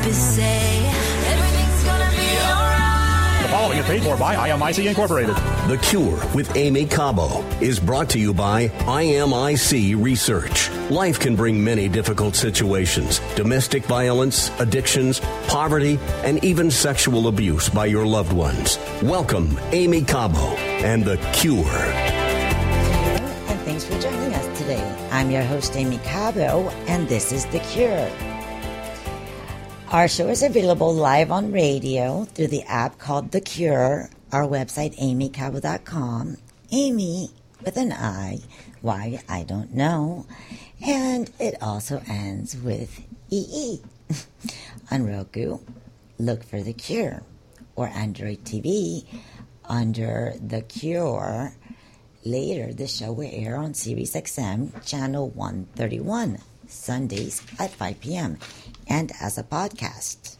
therapists say everything's gonna be alright. The following is paid for by IMIC Incorporated. The Cure with Amy Cabo is brought to you by IMIC Research. Life can bring many difficult situations: domestic violence, addictions, poverty, and even sexual abuse by your loved ones. Welcome, Amy Cabo and The Cure. And thanks for joining us today. I'm your host, Amy Cabo, and this is The Cure. Our show is available live on radio through the app called The Cure, our website, amycabo.com. Amy with an I. Why, I don't know. And it also ends with EE. On Roku, look for The Cure. Or Android TV under The Cure. Later, the show will air on Sirius XM, channel 131, Sundays at 5 p.m., and as a podcast.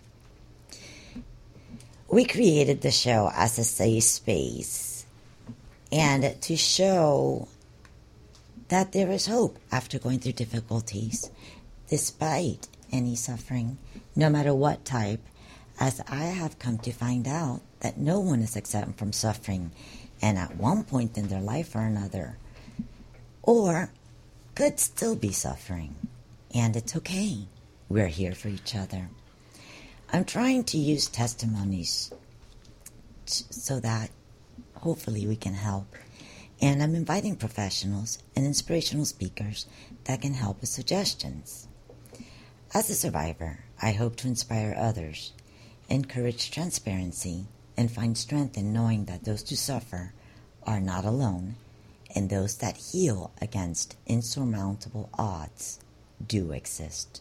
We created the show as a safe space and to show that there is hope after going through difficulties, despite any suffering, no matter what type, as I have come to find out that no one is exempt from suffering, and at one point in their life or another, or could still be suffering. And it's okay. We're here for each other. I'm trying to use testimonies so that hopefully we can help. And I'm inviting professionals and inspirational speakers that can help with suggestions. As a survivor, I hope to inspire others, encourage transparency, and find strength in knowing that those who suffer are not alone, and those that heal against insurmountable odds do exist.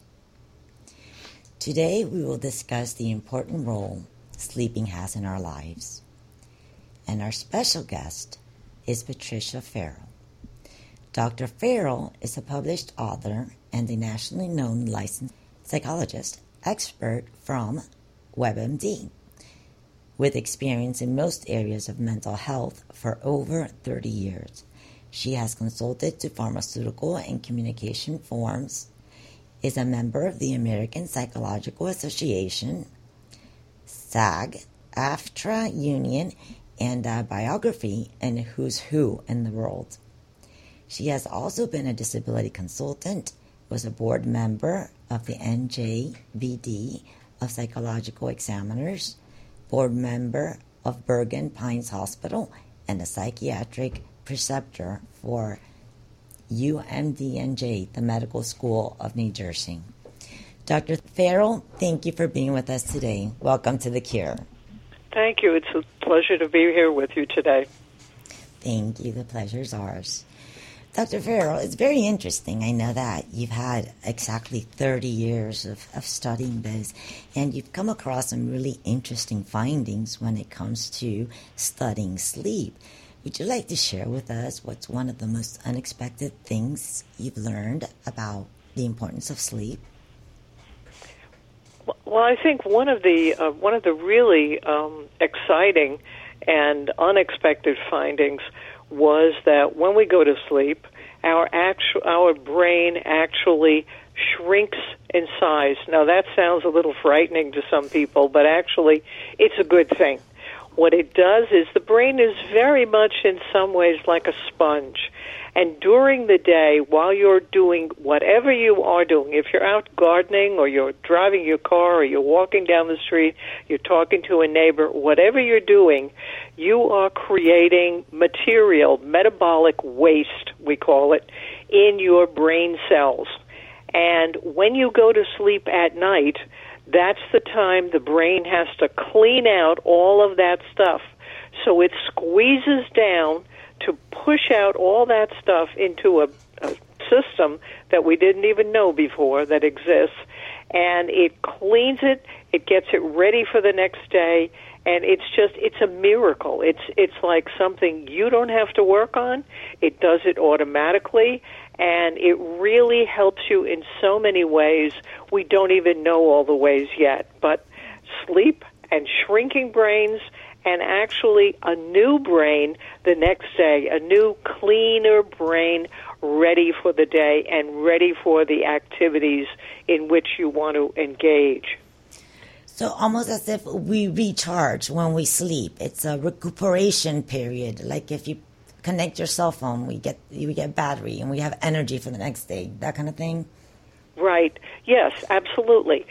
Today we will discuss the important role sleeping has in our lives. And our special guest is Patricia Farrell. Dr. Farrell is a published author and a nationally known licensed psychologist expert from WebMD, with experience in most areas of mental health for over 30 years. She has consulted to pharmaceutical and communication firms, is a member of the American Psychological Association, SAG-AFTRA Union, and a biography in Who's Who in the World. She has also been a disability consultant, was a board member of the NJBD of Psychological Examiners, board member of Bergen Pines Hospital, and a psychiatric preceptor for UMDNJ, the Medical School of New Jersey. Dr. Farrell, thank you for being with us today. Welcome to The Cure. Thank you. It's a pleasure to be here with you today. Thank you. The pleasure's ours. Dr. Farrell, it's very interesting. I know that you've had exactly 30 years of studying this, and you've come across some really interesting findings when it comes to studying sleep. Would you like to share with us what's one of the most unexpected things you've learned about the importance of sleep? Well, I think one of the really exciting and unexpected findings was that when we go to sleep, our brain actually shrinks in size. Now, that sounds a little frightening to some people, but actually it's a good thing. What it does is the brain is very much in some ways like a sponge. And during the day, while you're doing whatever you are doing, if you're out gardening or you're driving your car or you're walking down the street, you're talking to a neighbor, whatever you're doing, you are creating material, metabolic waste, we call it, in your brain cells. And when you go to sleep at night, that's the time the brain has to clean out all of that stuff. So it squeezes down to push out all that stuff into a system that we didn't even know before that exists. And it cleans it, it gets it ready for the next day, and it's a miracle. It's like something you don't have to work on. It does it automatically, and it really helps you in so many ways. We don't even know all the ways yet, but sleep and shrinking brains and actually a new brain the next day, a new, cleaner brain ready for the day and ready for the activities in which you want to engage. So almost as if we recharge when we sleep. It's a recuperation period. Like if you connect your cell phone, we get battery and we have energy for the next day. That kind of thing. Right. Yes, absolutely.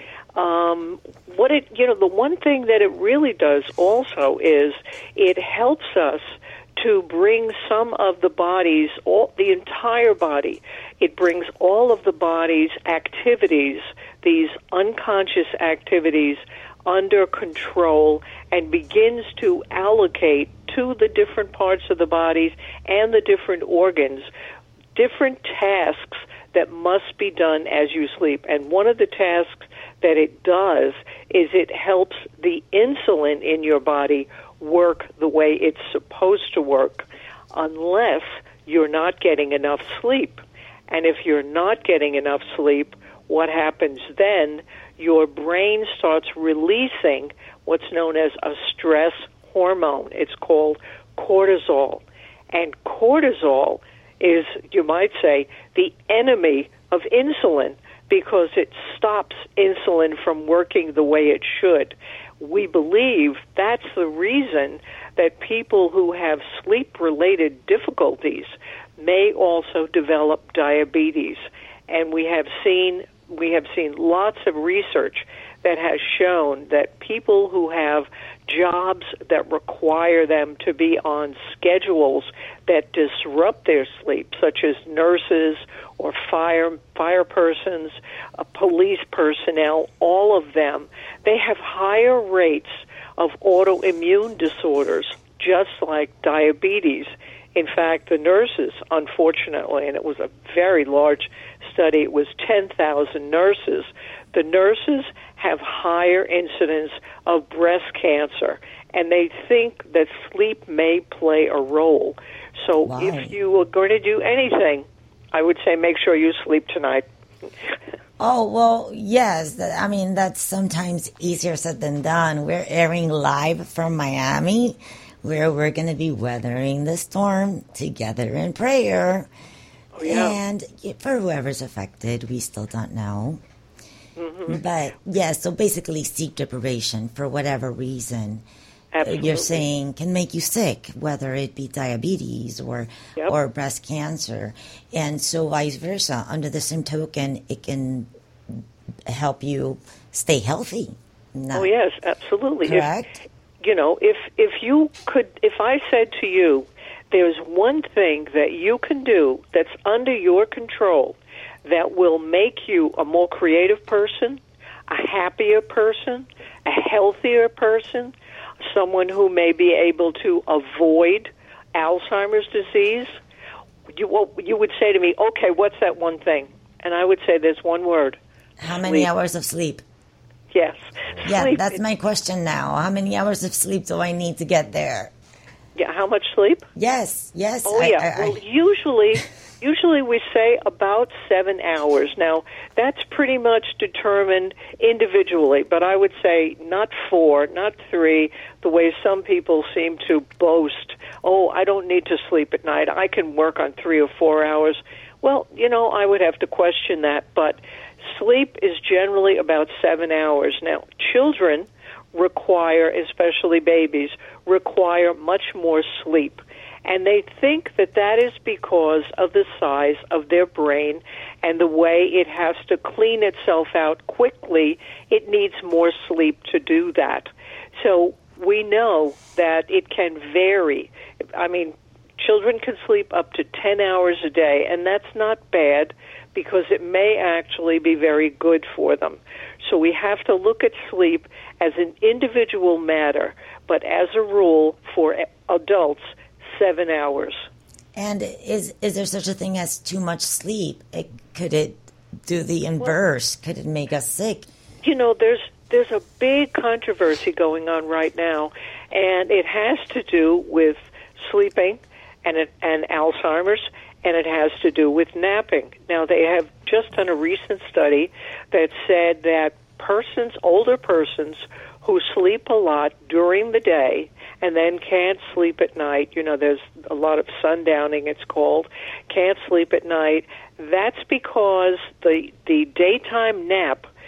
The one thing that it really does also is it helps us to bring some of the body's, the entire body. It brings all of the body's activities, these unconscious activities, under control and begins to allocate to the different parts of the bodies and the different organs different tasks that must be done as you sleep. And one of the tasks that it does is it helps the insulin in your body work the way it's supposed to work, unless you're not getting enough sleep. And if you're not getting enough sleep, what happens then? Your brain starts releasing what's known as a stress hormone. It's called cortisol. And cortisol is, you might say, the enemy of insulin because it stops insulin from working the way it should. We believe that's the reason that people who have sleep-related difficulties may also develop diabetes. And we have seen lots of research that has shown that people who have jobs that require them to be on schedules that disrupt their sleep, such as nurses or fire persons, police personnel, all of them, they have higher rates of autoimmune disorders, just like diabetes. In fact, the nurses, unfortunately, and it was a very large study, it was 10,000 nurses, the nurses have higher incidence of breast cancer, and they think that sleep may play a role. So Wow. if you are going to do anything, I would say make sure you sleep tonight. Oh, well, yes. I mean, that's sometimes easier said than done. We're airing live from Miami, where we're going to be weathering the storm together in prayer. Oh, yeah. And for whoever's affected, we still don't know. Mm-hmm. But, yes, so basically sleep deprivation, for whatever reason, Absolutely. you're saying can make you sick, whether it be diabetes or Yep. or breast cancer. And so vice versa. Under the same token, it can help you stay healthy. Oh, yes, absolutely. Correct? If I said to you, there's one thing that you can do that's under your control that will make you a more creative person, a happier person, a healthier person, someone who may be able to avoid Alzheimer's disease, you would say to me, okay, what's that one thing? And I would say there's one word. How many Sleep. hours of sleep? Yes. Yeah, Sleep. that's my question now. How many hours of sleep do I need to get there? Yeah, how much sleep? Yes. Oh, yeah. Well, usually we say about 7 hours. Now, that's pretty much determined individually, but I would say not 4, not 3, the way some people seem to boast. Oh, I don't need to sleep at night. I can work on 3 or 4 hours. Well, I would have to question that, but sleep is generally about 7 hours. Now, children require, especially babies, require much more sleep. And they think that that is because of the size of their brain and the way it has to clean itself out quickly. It needs more sleep to do that. So we know that it can vary. I mean, children can sleep up to 10 hours a day, and that's not bad because it may actually be very good for them. So we have to look at sleep as an individual matter, but as a rule for adults, 7 hours. And is there such a thing as too much sleep? Could it do the inverse? Could it make us sick? There's a big controversy going on right now, and it has to do with sleeping and Alzheimer's, and it has to do with napping. Now, they have just done a recent study that said that older persons who sleep a lot during the day and then can't sleep at night, there's a lot of sundowning, it's called, can't sleep at night, that's because the daytime nap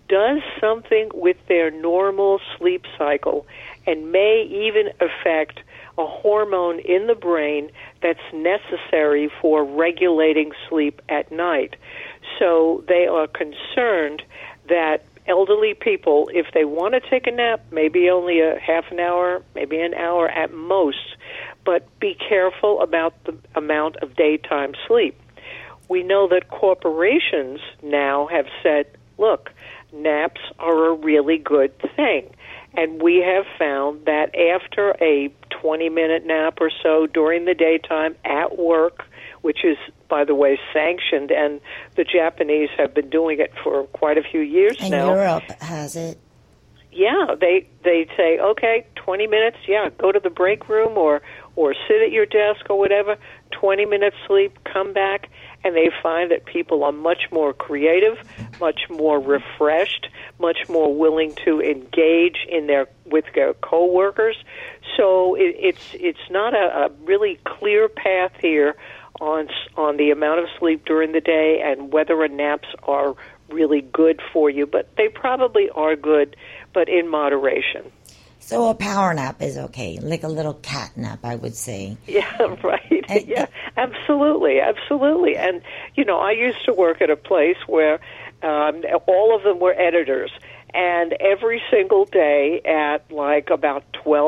does something with their normal sleep cycle and may even affect a hormone in the brain that's necessary for regulating sleep at night. So they are concerned that elderly people, if they want to take a nap, maybe only a half an hour, maybe an hour at most, but be careful about the amount of daytime sleep. We know that corporations now have said, look, naps are a really good thing. And we have found that after a 20-minute nap or so during the daytime at work, which is, by the way, sanctioned, and the Japanese have been doing it for quite a few years and now. Europe has it. Yeah, they say, okay, 20 minutes, go to the break room or sit at your desk or whatever, 20 minutes sleep, come back, and they find that people are much more creative, much more refreshed, much more willing to engage with their coworkers. So it's not a really clear path here on the amount of sleep during the day and whether naps are really good for you, but they probably are good, but in moderation. So a power nap is okay, like a little cat nap, I would say. Yeah, right. Yeah, absolutely. And, I used to work at a place where all of them were editors, and every single day at like about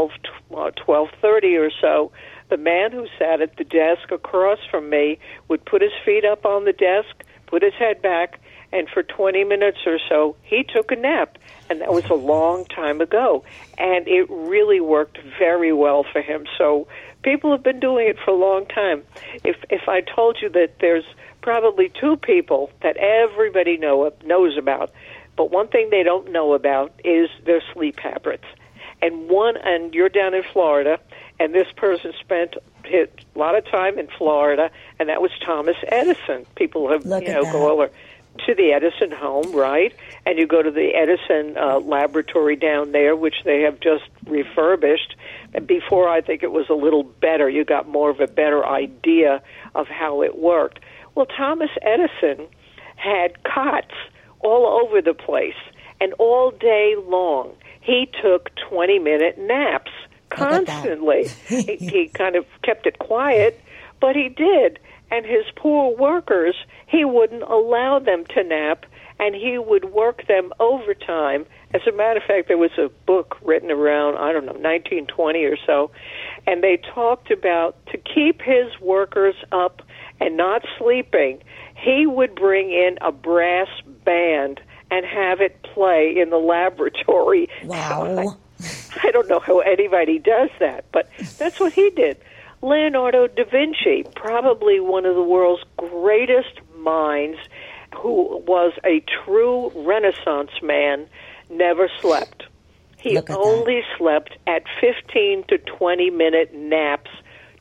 12:30 or so, the man who sat at the desk across from me would put his feet up on the desk, put his head back, and for 20 minutes or so, he took a nap. And that was a long time ago. And it really worked very well for him. So people have been doing it for a long time. If I told you that there's probably two people that everybody knows about, but one thing they don't know about is their sleep habits. And you're down in Florida, and this person spent a lot of time in Florida, and that was Thomas Edison. People have, go over to the Edison home, right? And you go to the Edison laboratory down there, which they have just refurbished. And before, I think it was a little better. You got more of a better idea of how it worked. Well, Thomas Edison had cots all over the place, and all day long, he took 20-minute naps constantly. He kind of kept it quiet, but he did. And his poor workers, he wouldn't allow them to nap, and he would work them overtime. As a matter of fact, there was a book written around, 1920 or so, and they talked about to keep his workers up and not sleeping, he would bring in a brass band and have it play in the laboratory. Wow. I don't know how anybody does that, but that's what he did. Leonardo da Vinci, probably one of the world's greatest minds, who was a true Renaissance man, never slept. He only slept at 15 to 20-minute naps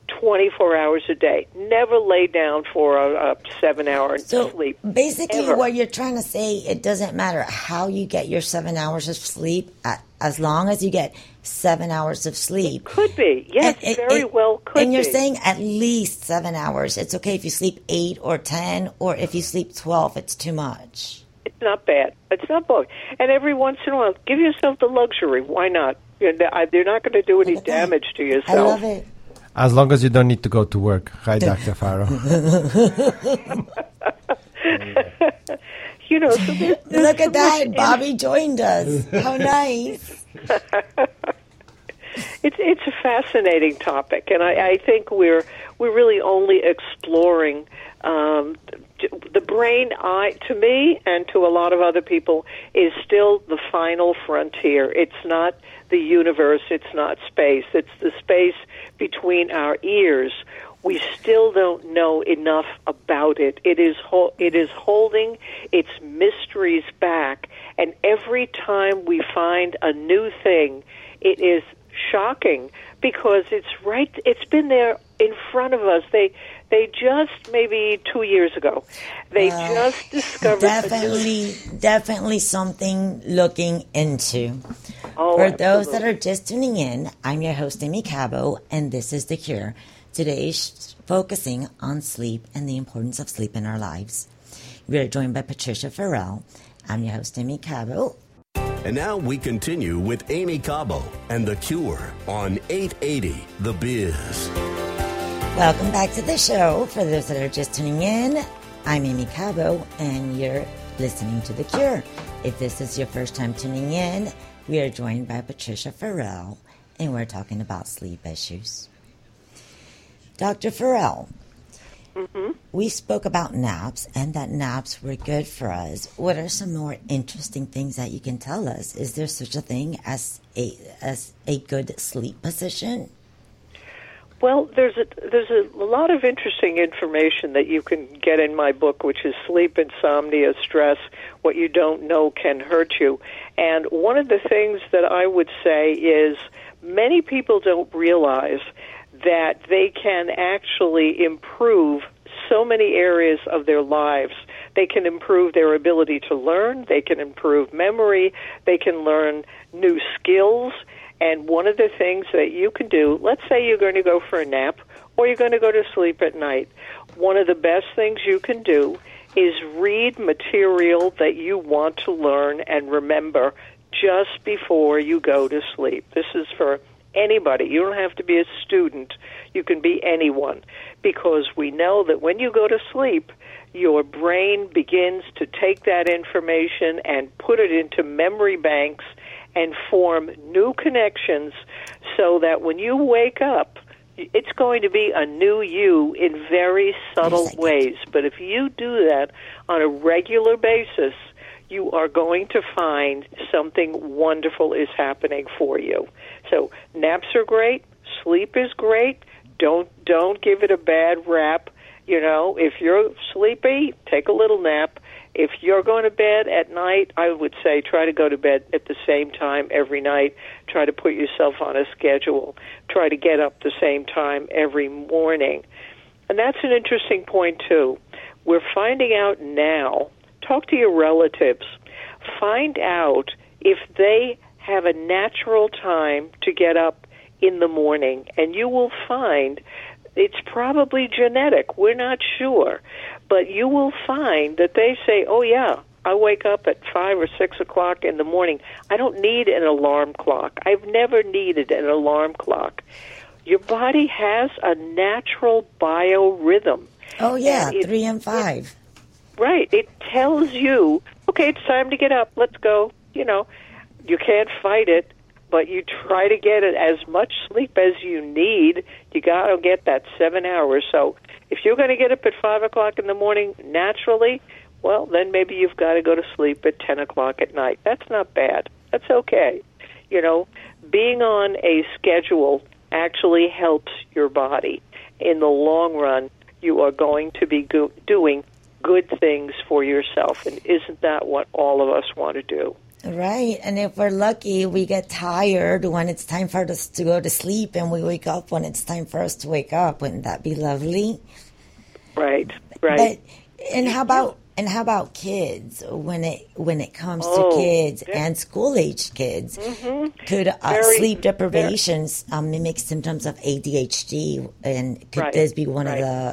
24 hours a day. Never lay down for a 7-hour sleep. Basically, ever. what you're trying to say, it doesn't matter how you get your 7 hours of sleep, as long as you get 7 hours of sleep. Could be. Yes, very well could be. And you're saying at least 7 hours. It's okay if you sleep 8 or 10, or if you sleep 12, it's too much. It's not bad. It's not bad. And every once in a while, give yourself the luxury. Why not? They're not going to do any damage to yourself. I love it. As long as you don't need to go to work. Hi, Dr. Farrow. So look at that. Bobby joined us. How nice. It's a fascinating topic, and I think we're really only exploring the brain. To me and to a lot of other people, is still the final frontier. It's not the universe. It's not space. It's the space between our ears. We still don't know enough about it. It is holding its mysteries back, and every time we find a new thing, it is shocking because it's been there in front of us. They just, maybe 2 years ago, they just discovered definitely something looking into. Oh, For those that are just tuning in, I'm your host, Amy Cabo, and this is The Cure. Today, focusing on sleep and the importance of sleep in our lives. We are joined by Patricia Farrell, I'm your host, Amy Cabo. And now we continue with Amy Cabo and The Cure on 880 The Biz. Welcome back to the show. For those that are just tuning in, I'm Amy Cabo, and you're listening to The Cure. If this is your first time tuning in, we are joined by Patricia Farrell, and we're talking about sleep issues. Dr. Farrell, we spoke about naps and that naps were good for us. What are some more interesting things that you can tell us? Is there such a thing as a good sleep position? Well, there's a lot of interesting information that you can get in my book, which is Sleep, Insomnia, Stress, What You Don't Know Can Hurt You. And one of the things that I would say is many people don't realize that they can actually improve so many areas of their lives. They can improve their ability to learn, they can improve memory, they can learn new skills. And one of the things that you can do, let's say you're going to go for a nap or you're going to go to sleep at night, one of the best things you can do is read material that you want to learn and remember just before you go to sleep. This is for anybody. You don't have to be a student. You can be anyone, because we know that when you go to sleep, your brain begins to take that information and put it into memory banks and form new connections so that when you wake up, it's going to be a new you in very subtle ways. But if you do that on a regular basis, you are going to find something wonderful is happening for you. So naps are great. Sleep is great. Don't give it a bad rap. You know, if you're sleepy, take a little nap. If you're going to bed at night, I would say try to go to bed at the same time every night. Try to put yourself on a schedule. Try to get up the same time every morning. And that's an interesting point, too. We're finding out now, talk to your relatives. Find out if they have a natural time to get up in the morning, and you will find it's probably genetic. We're not sure. But you will find that they say, oh, yeah, I wake up at 5 or 6 o'clock in the morning. I don't need an alarm clock. I've never needed an alarm clock. Your body has a natural biorhythm. Oh, yeah, 3 and 5. Right. It tells you, okay, it's time to get up. Let's go. You know, you can't fight it, but you try to get it as much sleep as you need. You got to get that 7 hours. So if you're going to get up at 5 o'clock in the morning naturally, well, then maybe you've got to go to sleep at 10 o'clock at night. That's not bad. That's okay. You know, being on a schedule actually helps your body. In the long run, you are going to be doing good things for yourself. And isn't that what all of us want to do? Right. And if we're lucky, we get tired when it's time for us to go to sleep, and we wake up when it's time for us to wake up. Wouldn't that be lovely? Right. Right. And how about kids? When it comes to kids and school-age kids, could sleep deprivations mimic symptoms of ADHD? And could this be one of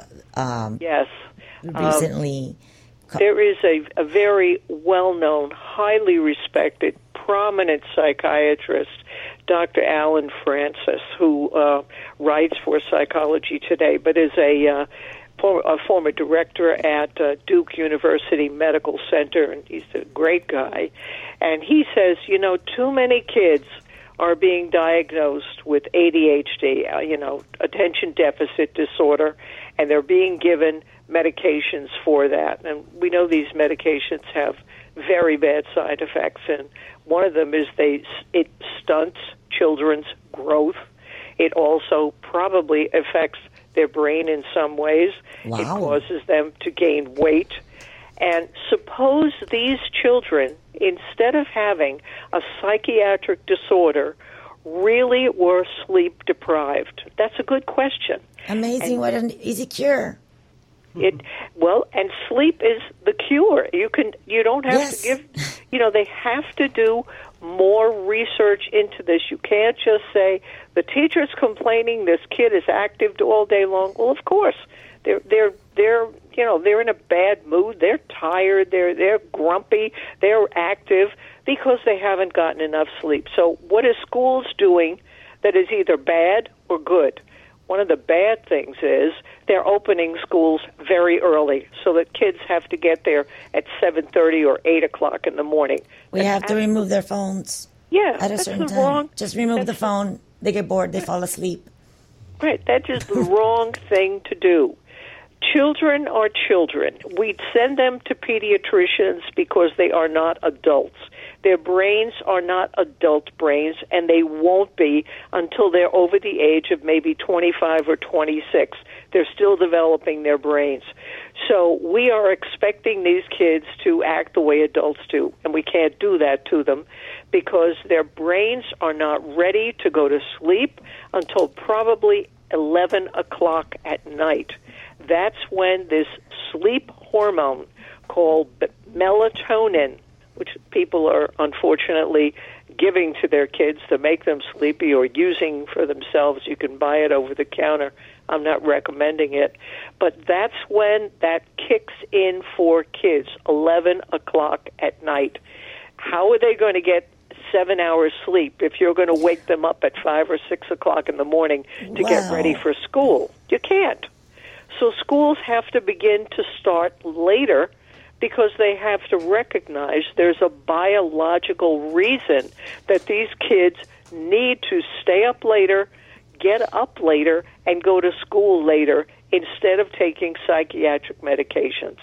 the yes recently? There is a very well-known, highly respected, prominent psychiatrist, Dr. Alan Francis, who writes for Psychology Today, but is a former director at Duke University Medical Center, and he's a great guy. And he says, you know, too many kids are being diagnosed with ADHD, attention deficit disorder, and they're being given medications for that. And we know these medications have very bad side effects, and one of them is it stunts children's growth. It also probably affects their brain in some ways. Wow. It causes them to gain weight. And suppose these children, instead of having a psychiatric disorder, really were sleep deprived. That's a good question. Amazing. And what an easy cure. And sleep is the cure. You don't have to give, they have to do more research into this. You can't just say the teacher's complaining this kid is active all day long. Well, of course, they're they're in a bad mood, they're tired, they're grumpy, they're active because they haven't gotten enough sleep. So what are schools doing that is either bad or good? One of the bad things is they're opening schools very early so that kids have to get there at 7:30 or 8 o'clock in the morning. We have to remove their phones Yeah, at a that's certain the time. wrong. Just remove the phone. They get bored. They fall asleep. Right, that's just the wrong thing to do. Children are children. We send them to pediatricians because they are not adults. Their brains are not adult brains, and they won't be until they're over the age of maybe 25 or 26. They're still developing their brains. So we are expecting these kids to act the way adults do, and we can't do that to them because their brains are not ready to go to sleep until probably 11 o'clock at night. That's when this sleep hormone called melatonin, which people are unfortunately giving to their kids to make them sleepy or using for themselves. You can buy it over the counter. I'm not recommending it. But that's when that kicks in for kids, 11 o'clock at night. How are they going to get 7 hours sleep if you're going to wake them up at 5 or 6 o'clock in the morning to get ready for school? You can't. So schools have to begin to start later because they have to recognize there's a biological reason that these kids need to stay up later, get up later, and go to school later instead of taking psychiatric medications.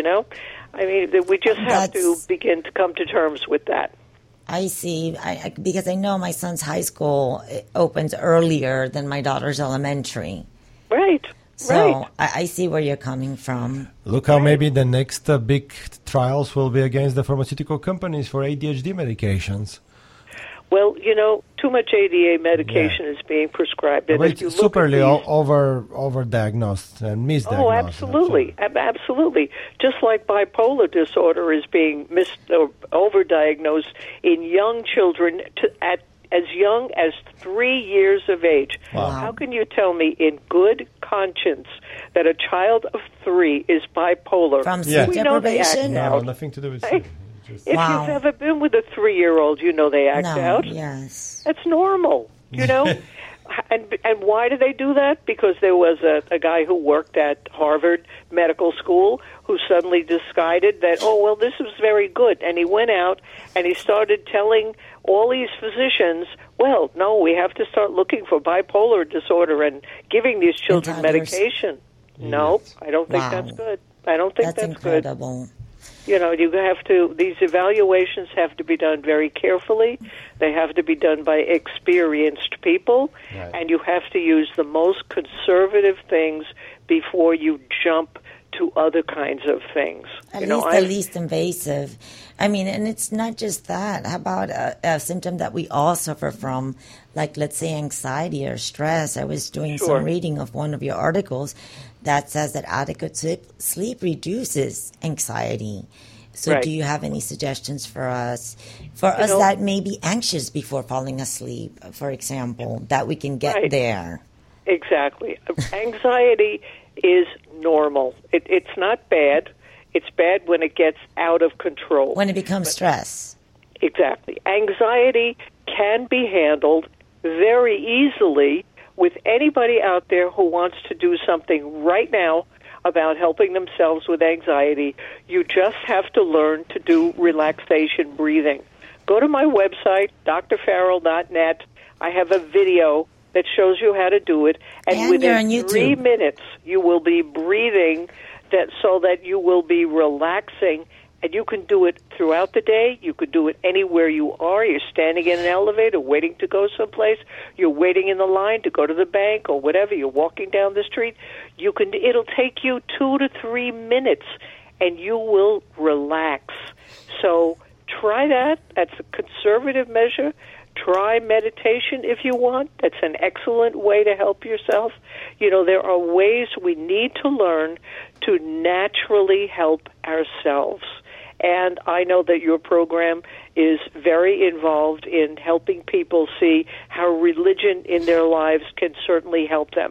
I mean, we just have to begin to come to terms with that. I see. Because I know my son's high school opens earlier than my daughter's elementary. Right. So right. I see where you're coming from. Look how maybe the next big trials will be against the pharmaceutical companies for ADHD medications. Well, too much ADA medication is being prescribed. And it's superly overdiagnosed and misdiagnosed. Oh, absolutely. Absolutely. Just like bipolar disorder is being overdiagnosed in young children at as young as 3 years of age. Wow. How can you tell me in good conscience that a child of 3 is bipolar? From sleep deprivation? No, nothing to do with sleep. If you've ever been with a 3-year-old, they act out. Yes. That's normal, And why do they do that? Because there was a guy who worked at Harvard Medical School who suddenly decided that, this is very good. And he went out and he started telling all these physicians, no, we have to start looking for bipolar disorder and giving these children medication. No, I don't think that's good. I don't think that's incredible. Good. These evaluations have to be done very carefully. They have to be done by experienced people, and you have to use the most conservative things before you jump to other kinds of things. At least the least invasive. I mean, and it's not just that. How about a symptom that we all suffer from, like, let's say, anxiety or stress? I was doing some reading of one of your articles that says that adequate sleep reduces anxiety. So do you have any suggestions for us? For us that may be anxious before falling asleep, for example, that we can get there? Exactly. Anxiety is normal. It's not bad. It's bad when it gets out of control. When it becomes stress. Exactly. Anxiety can be handled very easily with anybody out there who wants to do something right now about helping themselves with anxiety. You just have to learn to do relaxation breathing. Go to my website, drfarrell.net. I have a video that shows you how to do it. And within 3 minutes, you will be breathing so that you will be relaxing. And you can do it throughout the day. You could do it anywhere you are. You're standing in an elevator waiting to go someplace. You're waiting in the line to go to the bank or whatever. You're walking down the street. It'll take you 2 to 3 minutes, and you will relax. So try that. That's a conservative measure. Try meditation if you want. That's an excellent way to help yourself. There are ways we need to learn to naturally help ourselves. And I know that your program is very involved in helping people see how religion in their lives can certainly help them.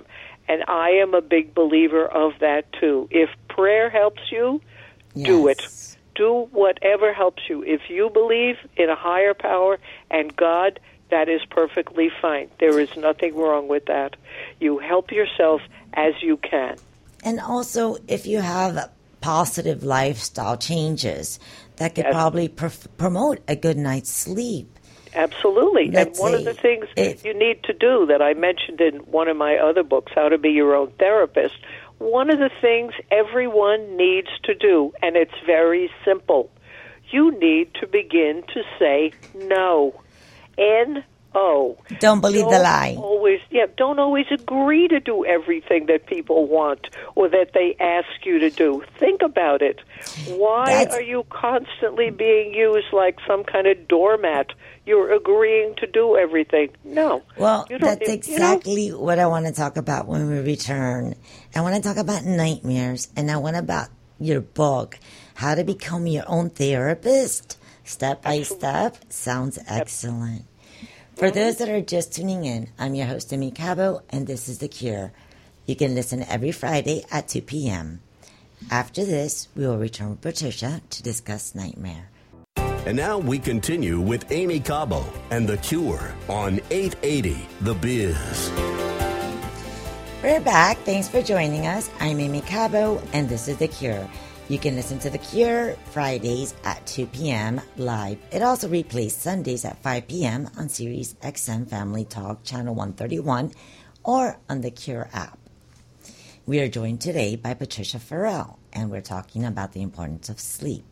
And I am a big believer of that, too. If prayer helps you, do it. Yes. Do whatever helps you. If you believe in a higher power and God, that is perfectly fine. There is nothing wrong with that. You help yourself as you can. And also, if you have positive lifestyle changes, that could Yes. probably promote a good night's sleep. Absolutely. Let's and one of see. the things If- you need to do that I mentioned in one of my other books, How to Be Your Own Therapist, one of the things everyone needs to do, and it's very simple, you need to begin to say no. N-O. Don't believe the lie. Don't always agree to do everything that people want or that they ask you to do. Think about it. Why That's- are you constantly being used like some kind of doormat? You're agreeing to do everything. No. Well, You don't- that's you know? exactly what I want to talk about when we return. I want to talk about nightmares, and I want about your book, How to Become Your Own Therapist, Step by Step. Sounds excellent. For those that are just tuning in, I'm your host, Amy Cabo, and this is The Cure. You can listen every Friday at 2 p.m. After this, we will return with Patricia to discuss nightmare. And now we continue with Amy Cabo and The Cure on 880 The Biz. We're back. Thanks for joining us. I'm Amy Cabo, and this is The Cure. You can listen to The Cure Fridays at 2 p.m. live. It also replays Sundays at 5 p.m. on Sirius XM Family Talk, Channel 131, or on the Cure app. We are joined today by Patricia Farrell, and we're talking about the importance of sleep.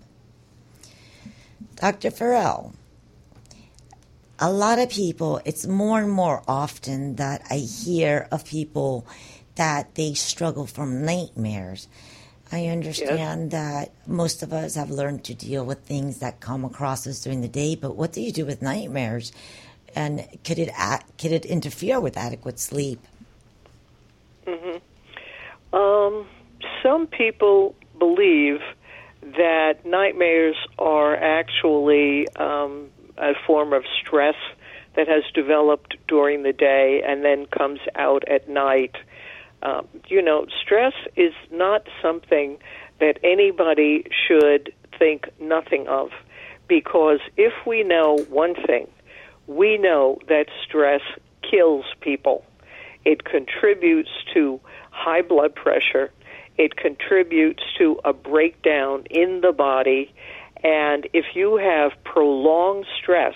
Dr. Farrell, a lot of people, it's more and more often that I hear of people that they struggle from nightmares. I understand that most of us have learned to deal with things that come across us during the day, but what do you do with nightmares? And could it interfere with adequate sleep? Some people believe that nightmares are actually a form of stress that has developed during the day and then comes out at night. Stress is not something that anybody should think nothing of, because if we know one thing, we know that stress kills people. It contributes to high blood pressure. It contributes to a breakdown in the body. And if you have prolonged stress,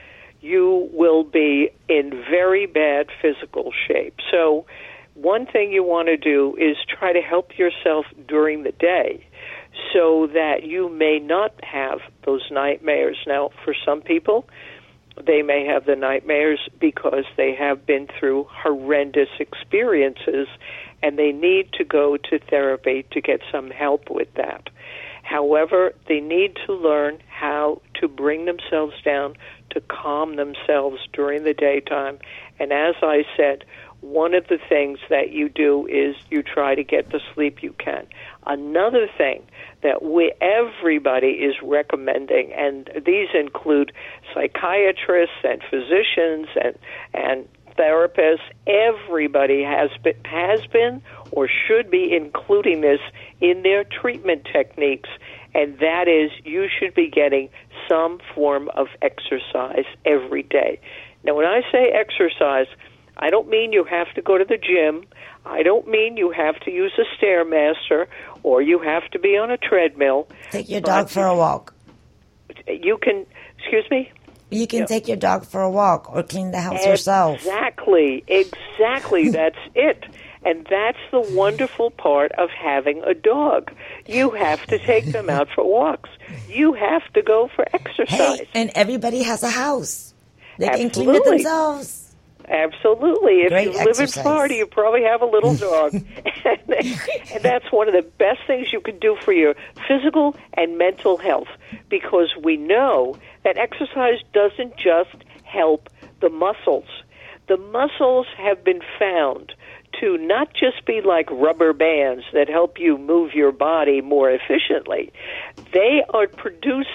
you will be in very bad physical shape. So one thing you want to do is try to help yourself during the day so that you may not have those nightmares. Now, for some people, they may have the nightmares because they have been through horrendous experiences and they need to go to therapy to get some help with that. However, they need to learn how to bring themselves down, to calm themselves during the daytime. And as I said, one of the things that you do is you try to get the sleep you can. Another thing that everybody is recommending, and these include psychiatrists and physicians and therapists, everybody has been or should be including this in their treatment techniques, and that is you should be getting some form of exercise every day. Now, when I say exercise, I don't mean you have to go to the gym. I don't mean you have to use a Stairmaster or you have to be on a treadmill. Take your dog for a walk. You can, excuse me? You can take your dog for a walk or clean the house yourself. Exactly. That's it. And that's the wonderful part of having a dog. You have to take them out for walks. You have to go for exercise. Hey, and everybody has a house. They can clean it Absolutely. themselves. Absolutely. If Great you live exercise. in Florida, you probably have a little dog. And that's one of the best things you can do for your physical and mental health, because we know that exercise doesn't just help the muscles. The muscles have been found to not just be like rubber bands that help you move your body more efficiently. They are producing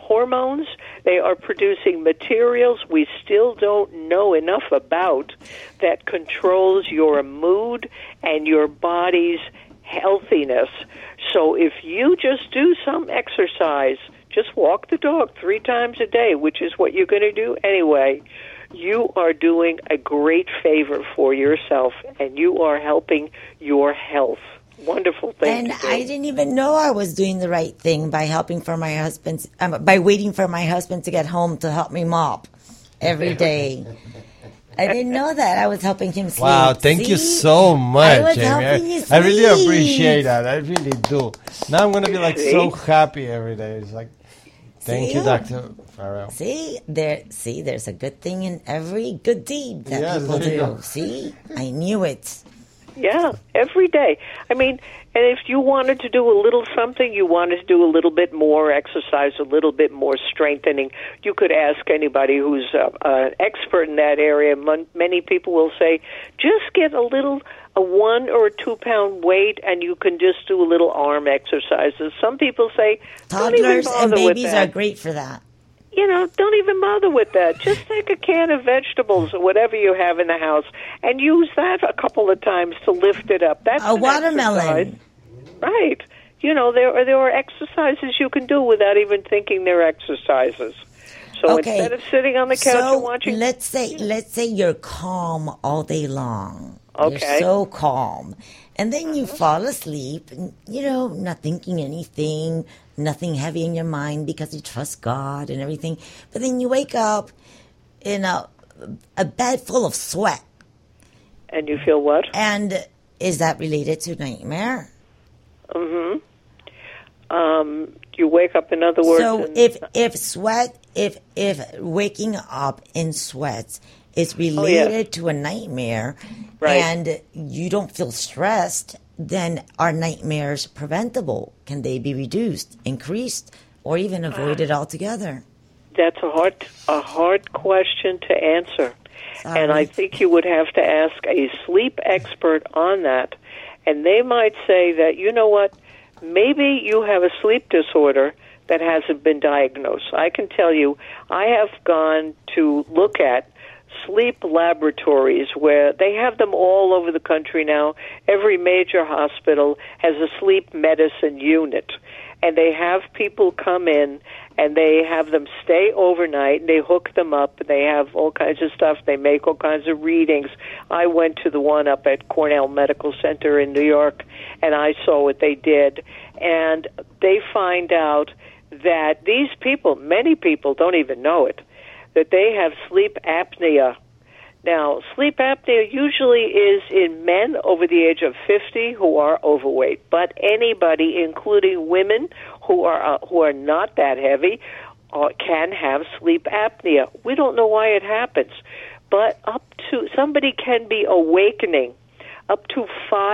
hormones. They are producing materials we still don't know enough about that controls your mood and your body's healthiness. So if you just do some exercise, just walk the dog 3 times a day, which is what you're going to do anyway, you are doing a great favor for yourself, and you are helping your health. Wonderful thing And to do. I didn't even know I was doing the right thing by helping for my husband, by waiting for my husband to get home to help me mop every day. I didn't know that. I was helping him sleep. Wow, thank you See? so much, I was Amy. helping you I really sleep. appreciate that. I really do. Now I'm going to be like See? so happy every day. It's like, thank See? you, Dr. Farrell. See, there's a good thing in every good deed that Yes, people there you do. go. See, I knew it. Yeah, every day. I mean, and if you wanted to do a little something, you wanted to do a little bit more exercise, a little bit more strengthening, you could ask anybody who's an expert in that area. Many people will say, just get a 1 or 2 pound weight, and you can just do a little arm exercises. Some people say, don't even Toddlers and bother with babies that. are great for that. Don't even bother with that. Just take a can of vegetables or whatever you have in the house and use that a couple of times to lift it up. That's A an watermelon. exercise. Right. There are exercises you can do without even thinking they're exercises. So Okay. instead of sitting on the couch So and watching... let's say you're calm all day long. Okay. You're so calm. And then you fall asleep, and, not thinking anything, nothing heavy in your mind because you trust God and everything. But then you wake up in a bed full of sweat. And you feel what? And is that related to nightmare? Mm-hmm. You wake up, in other words... So and- if waking up in sweats is related to a nightmare, Right. and you don't feel stressed, then are nightmares preventable? Can they be reduced, increased, or even avoided altogether? That's a hard question to answer. Sorry. And I think you would have to ask a sleep expert on that. And they might say that, you know what, maybe you have a sleep disorder that hasn't been diagnosed. I can tell you, I have gone to look at sleep laboratories where they have them all over the country now. Every major hospital has a sleep medicine unit. And they have people come in and they have them stay overnight, and they hook them up, and they have all kinds of stuff. They make all kinds of readings. I went to the one up at Cornell Medical Center in New York, and I saw what they did. And they find out that these people, many people don't even know it, that they have sleep apnea. Now, sleep apnea usually is in men over the age of 50 who are overweight, but anybody, including women who are not that heavy, can have sleep apnea. We don't know why it happens, but somebody can be awakening up to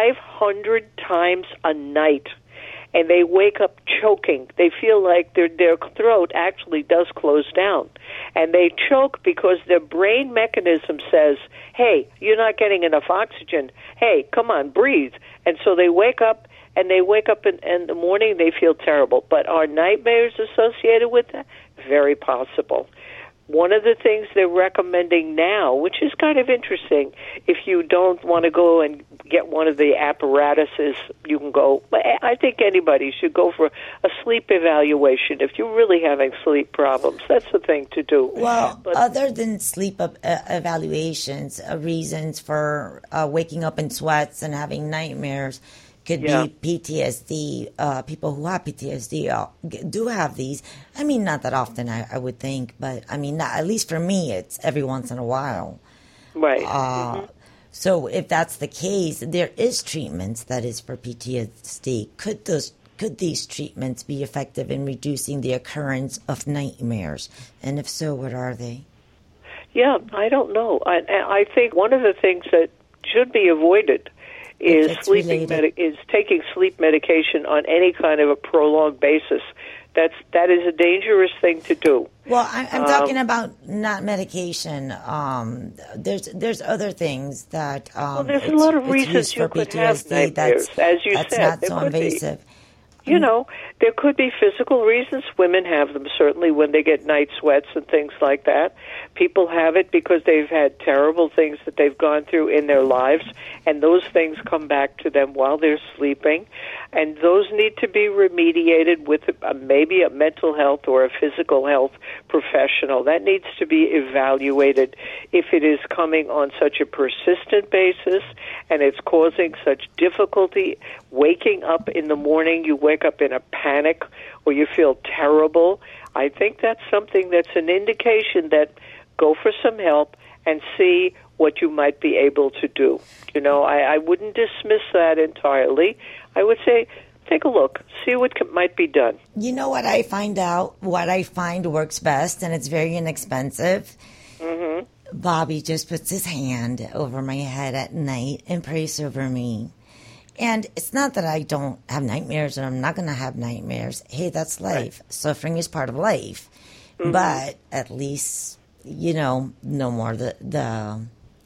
500 times a night, and they wake up choking. They feel like their throat actually does close down. And they choke because their brain mechanism says, hey, you're not getting enough oxygen. Hey, come on, breathe. And so they wake up, and in the morning they feel terrible. But are nightmares associated with that? Very possible. One of the things they're recommending now, which is kind of interesting, if you don't want to go and get one of the apparatuses, you can go, I think anybody should go for a sleep evaluation if you're really having sleep problems. That's the thing to do. Well, other than sleep evaluations, reasons for waking up in sweats and having nightmares could be PTSD. People who have PTSD do have these. I mean, not that often, I would think, but I mean, at least for me, it's every once in a while. Right. So if that's the case, there is treatments that is for PTSD. Could these treatments be effective in reducing the occurrence of nightmares? And if so, what are they? Yeah, I don't know. I think one of the things that should be avoided is taking sleep medication on any kind of a prolonged basis. That is a dangerous thing to do. Well, I'm talking about not medication. There's other things that well, there's a lot of reasons you could have nightmares, as you that's said. not so invasive. You know, there could be physical reasons. Women have them, certainly, when they get night sweats and things like that. People have it because they've had terrible things that they've gone through in their lives, and those things come back to them while they're sleeping. And those need to be remediated with maybe a mental health or a physical health professional. That needs to be evaluated if it is coming on such a persistent basis and it's causing such difficulty waking up in the morning. You wake up in a panic or you feel terrible. I think that's something that's an indication that go for some help and see what you might be able to do. You know, I wouldn't dismiss that entirely. I would say, take a look, see what might be done. You know what I find out, what I find works best, and it's very inexpensive? Mm-hmm. Bobby just puts his hand over my head at night and prays over me. And it's not that I don't have nightmares and I'm not going to have nightmares. Hey, that's life. Right. Suffering is part of life. Mm-hmm. But at least, you know, no more. The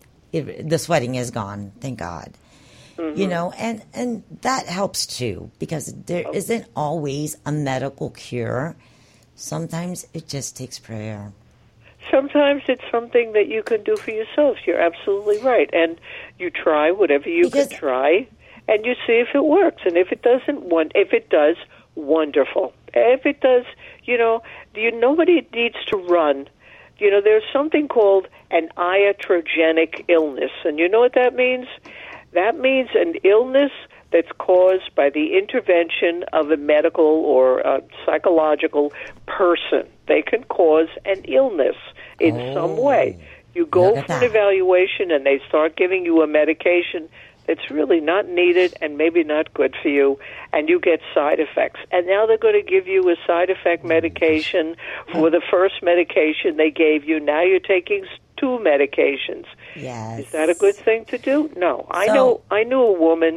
sweating is gone, thank God. Mm-hmm. You know, and that helps too, because there isn't always a medical cure. Sometimes it just takes prayer. Sometimes it's something that you can do for yourself. You're absolutely right. And you try whatever you can try, and you see if it works. And if it doesn't, if it does, wonderful. If it does, you know, nobody needs to run. You know, there's something called an iatrogenic illness. And you know what that means? That means an illness that's caused by the intervention of a medical or a psychological person. They can cause an illness in some way. You go for an evaluation and they start giving you a medication that's really not needed and maybe not good for you, and you get side effects. And now they're going to give you a side effect medication for the first medication they gave you. Now you're taking 2 medications. Yes. Is that a good thing to do? No. I knew a woman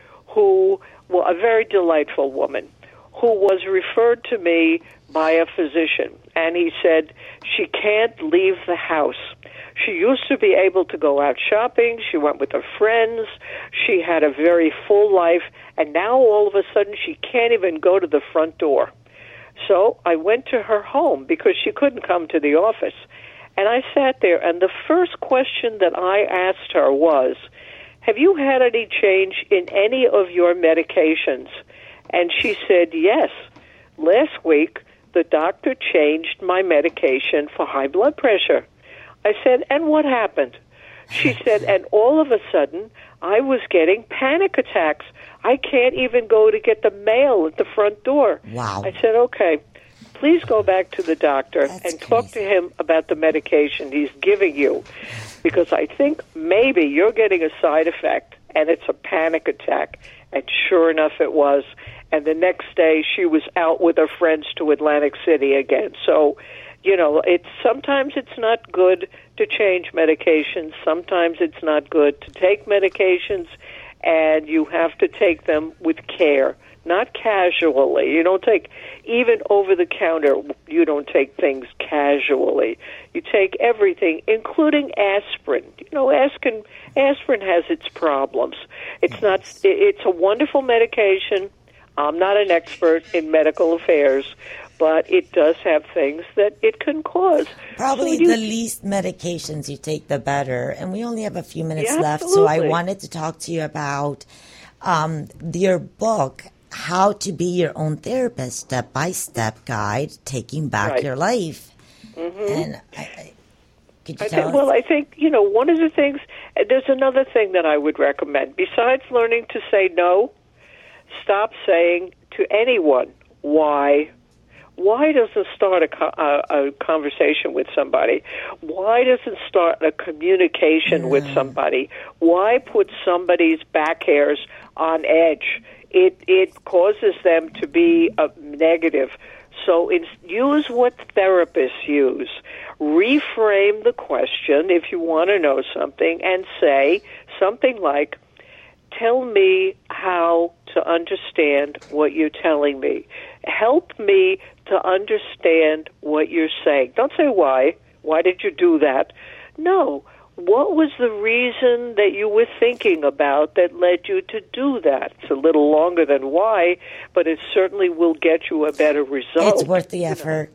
who, well, a very delightful woman, who was referred to me by a physician, and he said she can't leave the house. She used to be able to go out shopping. She went with her friends. She had a very full life, and now all of a sudden she can't even go to the front door. So I went to her home because she couldn't come to the office. And I sat there, and the first question that I asked her was, have you had any change in any of your medications? And she said, yes. Last week, the doctor changed my medication for high blood pressure. I said, and what happened? She said, and all of a sudden, I was getting panic attacks. I can't even go to get the mail at the front door. Wow. I said, okay, please go back to the doctor and talk to him about the medication he's giving you, because I think maybe you're getting a side effect, and it's a panic attack. And sure enough, it was. And the next day, she was out with her friends to Atlantic City again. So, you know, sometimes it's not good to change medications. Sometimes it's not good to take medications, and you have to take them with care, not casually. You don't take, even over the counter, you don't take things casually. You take everything, including aspirin. You know, aspirin has its problems. It's a wonderful medication. I'm not an expert in medical affairs, but it does have things that it can cause. Probably the least medications you take, the better. And we only have a few minutes left, so I wanted to talk to you about your book, How to Be Your Own Therapist, Step-by-Step Guide, Taking Back Your Life. Mm-hmm. And could you tell us? Well, I think, you know, one of the things, there's another thing that I would recommend. Besides learning to say no, stop saying to anyone, why? Why doesn't start a conversation with somebody? Why doesn't start a communication with somebody? Why put somebody's back hairs on edge? It causes them to be negative. So use what therapists use. Reframe the question if you want to know something and say something like, tell me how to understand what you're telling me. Help me to understand what you're saying. Don't say why. Why did you do that? No. what was the reason that you were thinking about that led you to do that? It's a little longer than why, but it certainly will get you a better result. It's worth the effort.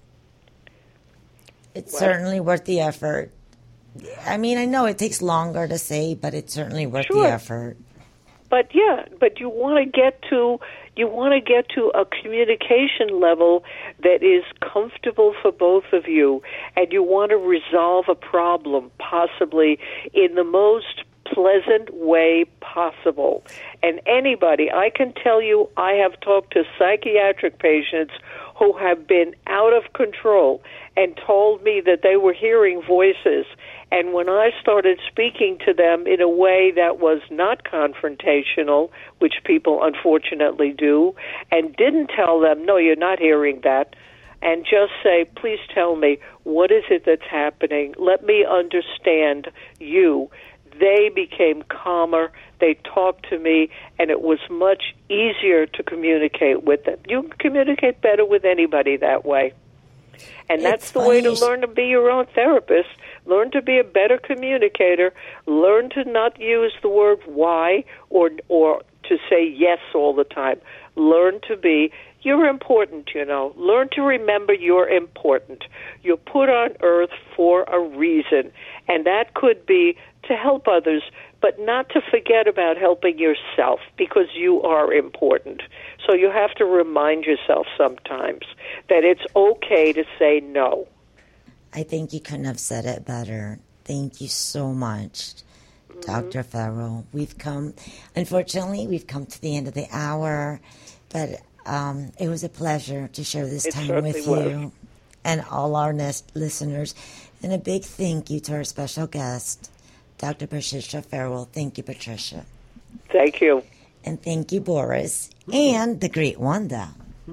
It's certainly worth the effort. I mean, I know it takes longer to say, but it's certainly worth the effort. But you want to get to a communication level that is comfortable for both of you, and you want to resolve a problem possibly in the most pleasant way possible. And anybody, I can tell you, I have talked to psychiatric patients who have been out of control and told me that they were hearing voices. And when I started speaking to them in a way that was not confrontational, which people unfortunately do, and didn't tell them, no, you're not hearing that, and just say, please tell me, what is it that's happening? Let me understand you. They became calmer, they talked to me, and it was much easier to communicate with them. You can communicate better with anybody that way. And that's the way to learn to be your own therapist. Learn to be a better communicator. Learn to not use the word why or to say yes all the time. Learn to be, you're important, you know. Learn to remember you're important. You're put on earth for a reason. And that could be to help others, but not to forget about helping yourself, because you are important. So you have to remind yourself sometimes that it's okay to say no. I think you couldn't have said it better. Thank you so much, Dr. Farrell. Unfortunately, we've come to the end of the hour, but it was a pleasure to share this time with you and all our listeners. And a big thank you to our special guest, Dr. Patricia Farrell. Thank you, Patricia. Thank you. And thank you, Boris, and the great Wanda.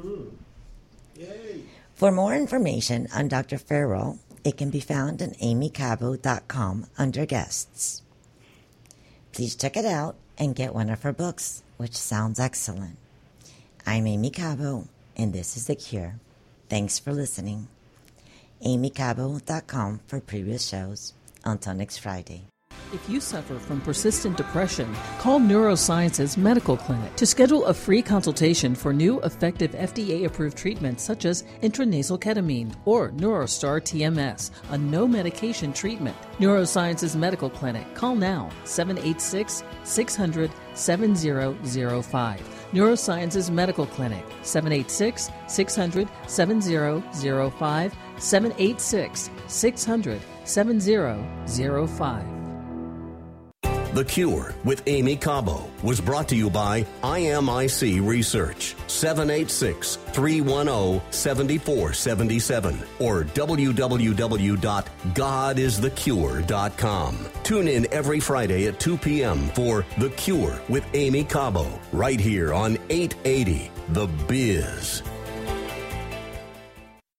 Yay. For more information on Dr. Farrell, it can be found on amycabo.com under guests. Please check it out and get one of her books, which sounds excellent. I'm Amy Cabo, and this is The Cure. Thanks for listening. amycabo.com for previous shows. Until next Friday. If you suffer from persistent depression, call Neurosciences Medical Clinic to schedule a free consultation for new effective FDA-approved treatments such as intranasal ketamine or Neurostar TMS, a no-medication treatment. Neurosciences Medical Clinic. Call now, 786-600-7005. Neurosciences Medical Clinic, 786-600-7005, 786-600-7005. The Cure with Amy Cabo was brought to you by IMIC Research, 786-310-7477 or www.godisthecure.com. Tune in every Friday at 2 p.m. for The Cure with Amy Cabo, right here on 880 The Biz.